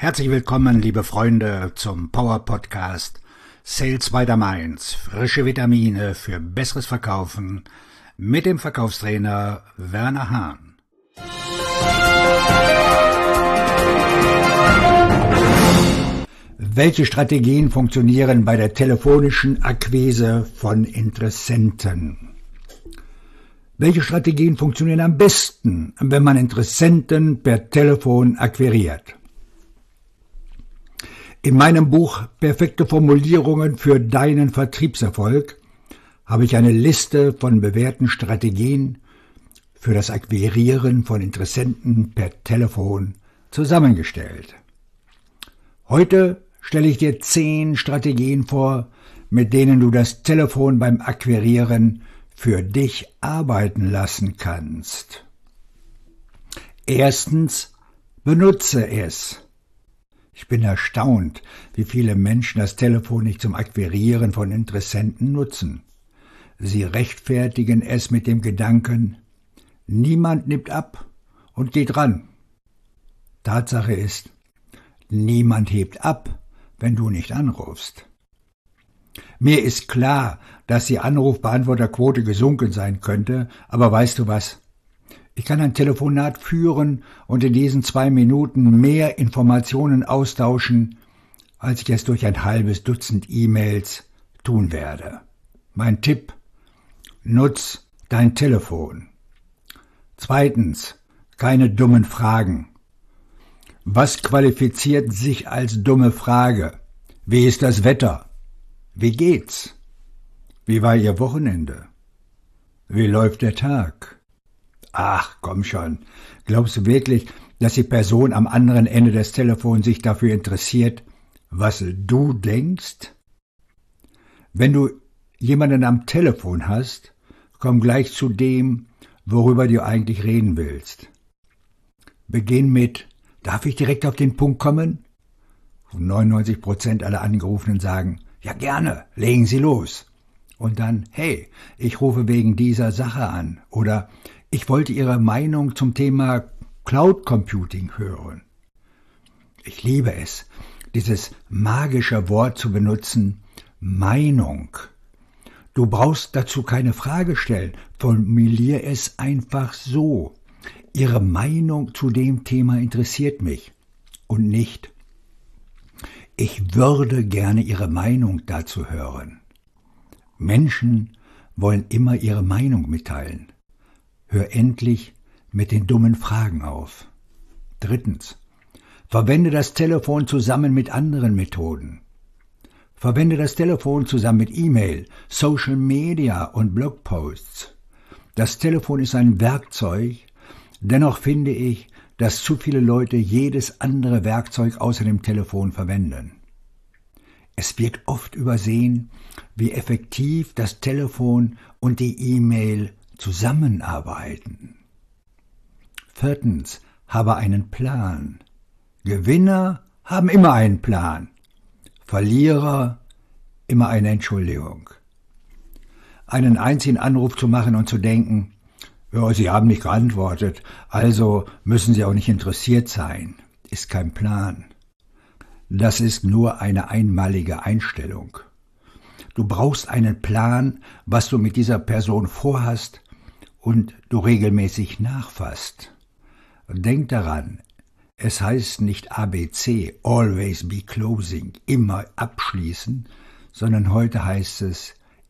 Herzlich willkommen, liebe Freunde, zum Power Podcast Sales by the Mainz. Frische Vitamine für besseres Verkaufen mit dem Verkaufstrainer Werner Hahn. Welche Strategien funktionieren bei der telefonischen Akquise von Interessenten? Welche Strategien funktionieren am besten, wenn man Interessenten per Telefon akquiriert? In meinem Buch Perfekte Formulierungen für deinen Vertriebserfolg habe ich eine Liste von bewährten Strategien für das Akquirieren von Interessenten per Telefon zusammengestellt. Heute stelle ich dir 10 Strategien vor, mit denen du das Telefon beim Akquirieren für dich arbeiten lassen kannst. Erstens, benutze es. Ich bin erstaunt, wie viele Menschen das Telefon nicht zum Akquirieren von Interessenten nutzen. Sie rechtfertigen es mit dem Gedanken, niemand nimmt ab und geht ran. Tatsache ist, niemand hebt ab, wenn du nicht anrufst. Mir ist klar, dass die Anrufbeantworterquote gesunken sein könnte, aber weißt du was? Ich kann ein Telefonat führen und in diesen 2 Minuten mehr Informationen austauschen, als ich es durch ein halbes Dutzend E-Mails tun werde. Mein Tipp: Nutz dein Telefon. Zweitens, keine dummen Fragen. Was qualifiziert sich als dumme Frage? Wie ist das Wetter? Wie geht's? Wie war Ihr Wochenende? Wie läuft der Tag? Ach, komm schon. Glaubst du wirklich, dass die Person am anderen Ende des Telefons sich dafür interessiert, was du denkst? Wenn du jemanden am Telefon hast, komm gleich zu dem, worüber du eigentlich reden willst. Beginn mit: Darf ich direkt auf den Punkt kommen? 99% aller Angerufenen sagen: Ja, gerne, legen Sie los. Und dann: Hey, ich rufe wegen dieser Sache an. Oder: Ich wollte Ihre Meinung zum Thema Cloud Computing hören. Ich liebe es, dieses magische Wort zu benutzen: Meinung. Du brauchst dazu keine Frage stellen, formulier es einfach so: Ihre Meinung zu dem Thema interessiert mich. Und nicht: Ich würde gerne Ihre Meinung dazu hören. Menschen wollen immer ihre Meinung mitteilen. Hör endlich mit den dummen Fragen auf. Drittens, verwende das Telefon zusammen mit anderen Methoden. Verwende das Telefon zusammen mit E-Mail, Social Media und Blogposts. Das Telefon ist ein Werkzeug, dennoch finde ich, dass zu viele Leute jedes andere Werkzeug außer dem Telefon verwenden. Es wird oft übersehen, wie effektiv das Telefon und die E-Mail zusammenarbeiten. Viertens, habe einen Plan. Gewinner haben immer einen Plan. Verlierer immer eine Entschuldigung. Einen einzigen Anruf zu machen und zu denken: Ja, Sie haben nicht geantwortet, also müssen Sie auch nicht interessiert sein, ist kein Plan. Das ist nur eine einmalige Einstellung. Du brauchst einen Plan, was du mit dieser Person vorhast und du regelmäßig nachfasst. Denk daran, es heißt nicht ABC, always be closing, immer abschließen, sondern heute heißt es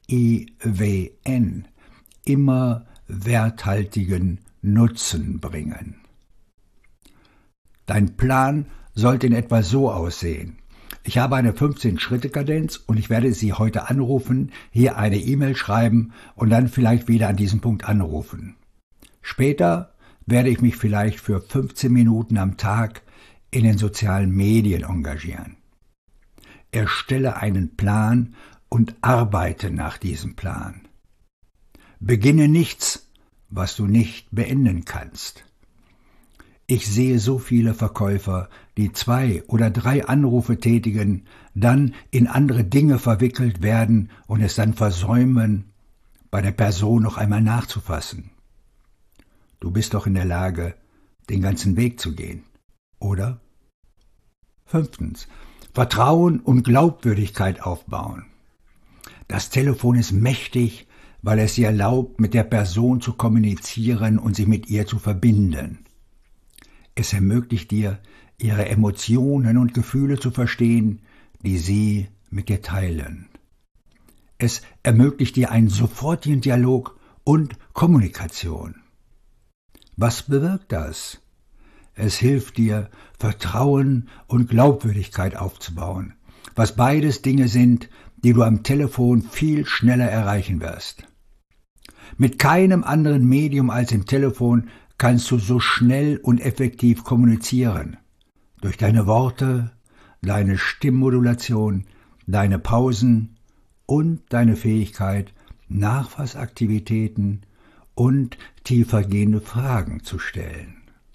EWN, immer werthaltigen Nutzen bringen. Dein Plan sollte in etwa so aussehen: Ich habe eine 15-Schritte-Kadenz und ich werde Sie heute anrufen, hier eine E-Mail schreiben und dann vielleicht wieder an diesem Punkt anrufen. Später werde ich mich vielleicht für 15 Minuten am Tag in den sozialen Medien engagieren. Erstelle einen Plan und arbeite nach diesem Plan. Beginne nichts, was du nicht beenden kannst. Ich sehe so viele Verkäufer, die 2 oder 3 Anrufe tätigen, dann in andere Dinge verwickelt werden und es dann versäumen, bei der Person noch einmal nachzufassen. Du bist doch in der Lage, den ganzen Weg zu gehen, oder? 5. Vertrauen und Glaubwürdigkeit aufbauen. Das Telefon ist mächtig, weil es dir erlaubt, mit der Person zu kommunizieren und sich mit ihr zu verbinden. Es ermöglicht dir, ihre Emotionen und Gefühle zu verstehen, die sie mit dir teilen. Es ermöglicht dir einen sofortigen Dialog und Kommunikation. Was bewirkt das? Es hilft dir, Vertrauen und Glaubwürdigkeit aufzubauen, was beides Dinge sind, die du am Telefon viel schneller erreichen wirst. Mit keinem anderen Medium als im Telefon kannst du so schnell und effektiv kommunizieren. Durch deine Worte, deine Stimmmodulation, deine Pausen und deine Fähigkeit, Nachfassaktivitäten und tiefergehende Fragen zu stellen.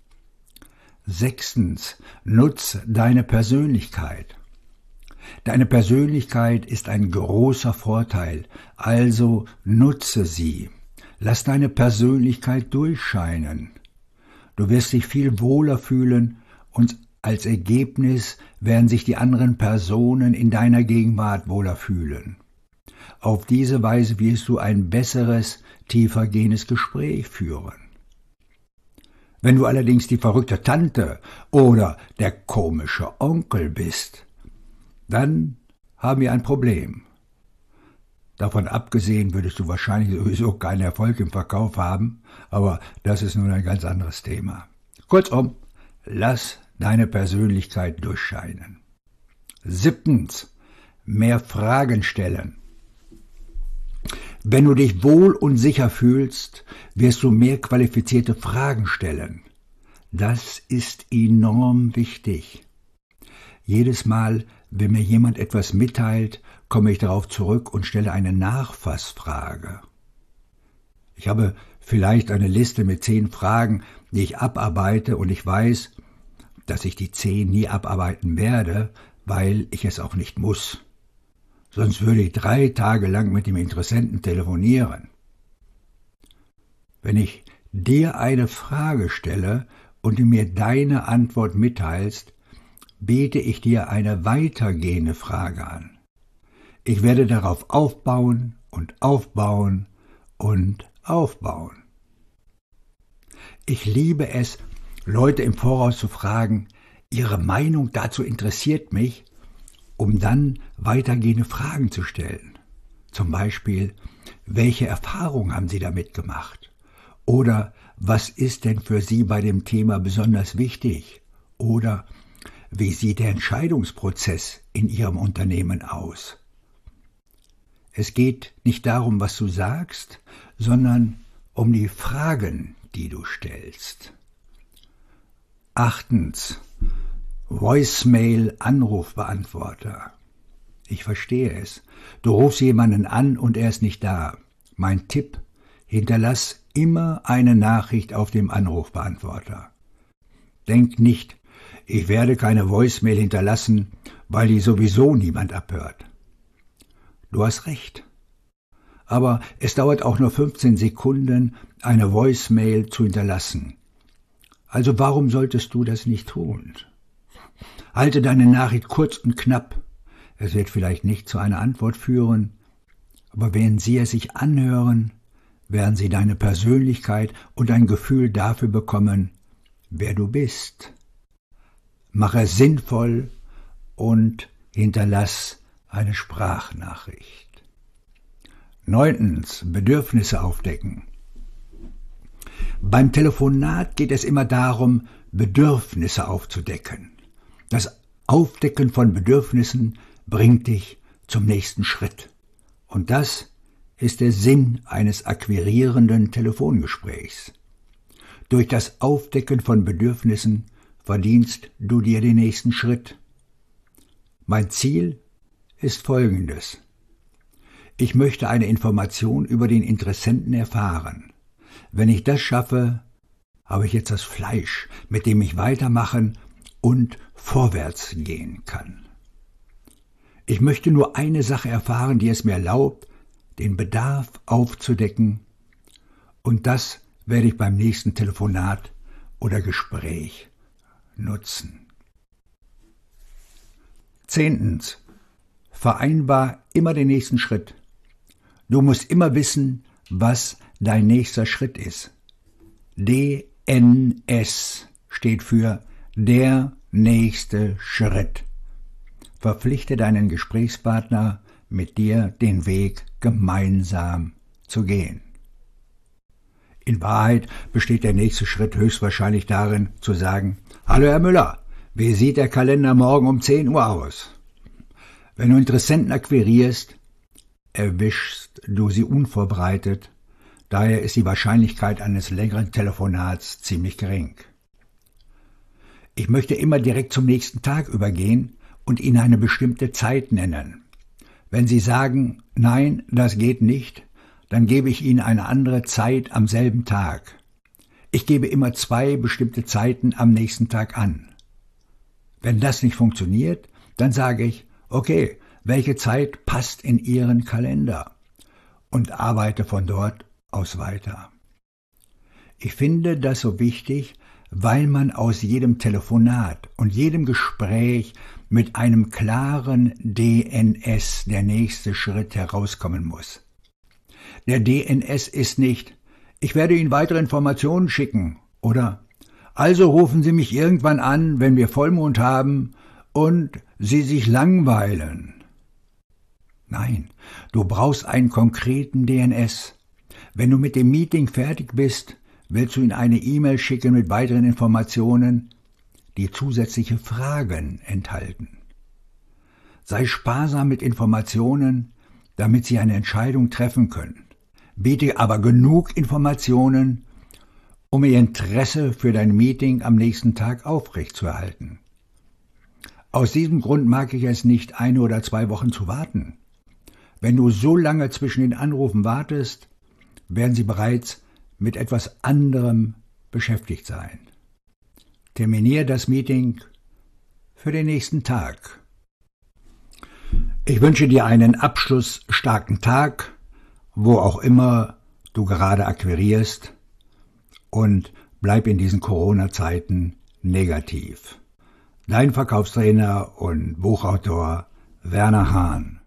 6. Nutz deine Persönlichkeit. Deine Persönlichkeit ist ein großer Vorteil, also nutze sie. Lass deine Persönlichkeit durchscheinen. Du wirst dich viel wohler fühlen und als Ergebnis werden sich die anderen Personen in deiner Gegenwart wohler fühlen. Auf diese Weise wirst du ein besseres, tiefergehendes Gespräch führen. Wenn du allerdings die verrückte Tante oder der komische Onkel bist, dann haben wir ein Problem. Davon abgesehen würdest du wahrscheinlich sowieso keinen Erfolg im Verkauf haben, aber das ist nun ein ganz anderes Thema. Kurzum, lass deine Persönlichkeit durchscheinen. 7. Mehr Fragen stellen. Wenn du dich wohl und sicher fühlst, wirst du mehr qualifizierte Fragen stellen. Das ist enorm wichtig. Jedes Mal, wenn mir jemand etwas mitteilt, komme ich darauf zurück und stelle eine Nachfassfrage. Ich habe vielleicht eine Liste mit 10 Fragen, die ich abarbeite, und ich weiß, dass ich die 10 nie abarbeiten werde, weil ich es auch nicht muss. Sonst würde ich 3 Tage lang mit dem Interessenten telefonieren. Wenn ich dir eine Frage stelle und du mir deine Antwort mitteilst, biete ich dir eine weitergehende Frage an. Ich werde darauf aufbauen und aufbauen und aufbauen. Ich liebe es, Leute im Voraus zu fragen, ihre Meinung dazu interessiert mich, um dann weitergehende Fragen zu stellen. Zum Beispiel, welche Erfahrungen haben Sie damit gemacht? Oder was ist denn für Sie bei dem Thema besonders wichtig? Oder wie sieht der Entscheidungsprozess in Ihrem Unternehmen aus? Es geht nicht darum, was du sagst, sondern um die Fragen, die du stellst. 8. Voicemail-Anrufbeantworter. Ich verstehe es. Du rufst jemanden an und er ist nicht da. Mein Tipp: Hinterlass immer eine Nachricht auf dem Anrufbeantworter. Denk nicht, ich werde keine Voicemail hinterlassen, weil die sowieso niemand abhört. Du hast recht. Aber es dauert auch nur 15 Sekunden, eine Voicemail zu hinterlassen. Also warum solltest du das nicht tun? Halte deine Nachricht kurz und knapp. Es wird vielleicht nicht zu einer Antwort führen, aber wenn sie es sich anhören, werden sie deine Persönlichkeit und ein Gefühl dafür bekommen, wer du bist. Mach es sinnvoll und hinterlass eine Sprachnachricht. 9. Bedürfnisse aufdecken. Beim Telefonat geht es immer darum, Bedürfnisse aufzudecken. Das Aufdecken von Bedürfnissen bringt dich zum nächsten Schritt. Und das ist der Sinn eines akquirierenden Telefongesprächs. Durch das Aufdecken von Bedürfnissen verdienst du dir den nächsten Schritt. Mein Ziel ist folgendes. Ich möchte eine Information über den Interessenten erfahren. Wenn ich das schaffe, habe ich jetzt das Fleisch, mit dem ich weitermachen und vorwärts gehen kann. Ich möchte nur eine Sache erfahren, die es mir erlaubt, den Bedarf aufzudecken, und das werde ich beim nächsten Telefonat oder Gespräch nutzen. 10. Vereinbar immer den nächsten Schritt. Du musst immer wissen, was dein nächster Schritt ist. DNS steht für der nächste Schritt. Verpflichte deinen Gesprächspartner, mit dir den Weg gemeinsam zu gehen. In Wahrheit besteht der nächste Schritt höchstwahrscheinlich darin, zu sagen: Hallo Herr Müller, wie sieht der Kalender morgen um 10 Uhr aus? Wenn du Interessenten akquirierst, erwischst du sie unvorbereitet, daher ist die Wahrscheinlichkeit eines längeren Telefonats ziemlich gering. Ich möchte immer direkt zum nächsten Tag übergehen und Ihnen eine bestimmte Zeit nennen. Wenn Sie sagen, nein, das geht nicht, dann gebe ich Ihnen eine andere Zeit am selben Tag. Ich gebe immer 2 bestimmte Zeiten am nächsten Tag an. Wenn das nicht funktioniert, dann sage ich: Okay, welche Zeit passt in Ihren Kalender? Und arbeite von dort aus weiter. Ich finde das so wichtig, weil man aus jedem Telefonat und jedem Gespräch mit einem klaren DNS, der nächste Schritt, herauskommen muss. Der DNS ist nicht: Ich werde Ihnen weitere Informationen schicken oder also rufen Sie mich irgendwann an, wenn wir Vollmond haben und Sie sich langweilen. Nein, du brauchst einen konkreten DNS. Wenn du mit dem Meeting fertig bist, willst du Ihnen eine E-Mail schicken mit weiteren Informationen, die zusätzliche Fragen enthalten. Sei sparsam mit Informationen, damit Sie eine Entscheidung treffen können. Biete aber genug Informationen, um Ihr Interesse für dein Meeting am nächsten Tag aufrechtzuerhalten. Aus diesem Grund mag ich es nicht, 1 oder 2 Wochen zu warten. Wenn du so lange zwischen den Anrufen wartest, werden sie bereits mit etwas anderem beschäftigt sein. Terminiere das Meeting für den nächsten Tag. Ich wünsche dir einen abschlussstarken Tag, wo auch immer du gerade akquirierst, und bleib in diesen Corona-Zeiten negativ. Dein Verkaufstrainer und Buchautor Werner Hahn.